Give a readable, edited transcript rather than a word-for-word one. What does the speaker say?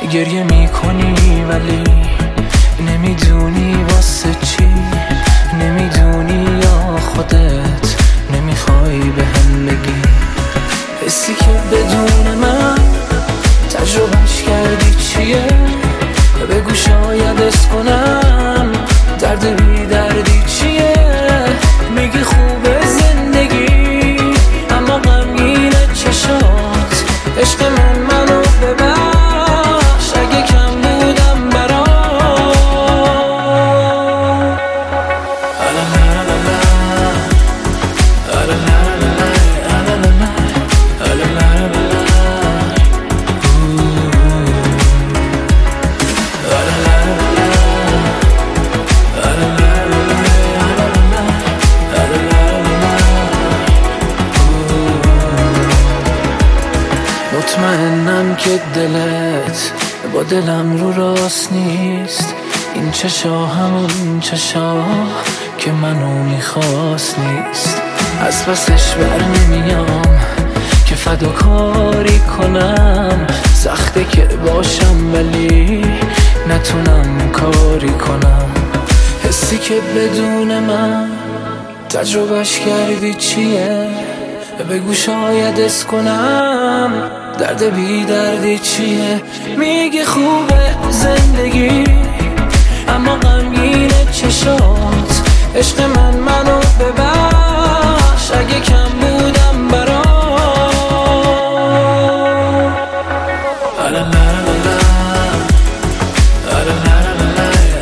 گریه میکنی ولی نمیدونی واسه چی، نمیدونی یا خودت نمیخوای به هم بگی. حسی که بدون من تجربهش کردی چیه؟ بگو شاید حس کنم درد بی دردی چیه. میگی خوبه زندگی اما غمگینه چشات. عشق من منو ببخش اگه کم بودم برات. مطمئنم که دلت با دلم رو راست نیست. این چشا همون چشا که منو میخواست نیست. از پسش بر نمیام که فداکاری کنم. سخته که باشم ولی نتونم کاری کنم. حسی که بدون من تجربهش کردی چیه؟ بگو شاید حس کنم درد بی دردی چیه. میگه خوبه زندگی اما غمگینه چشات. عشق من منو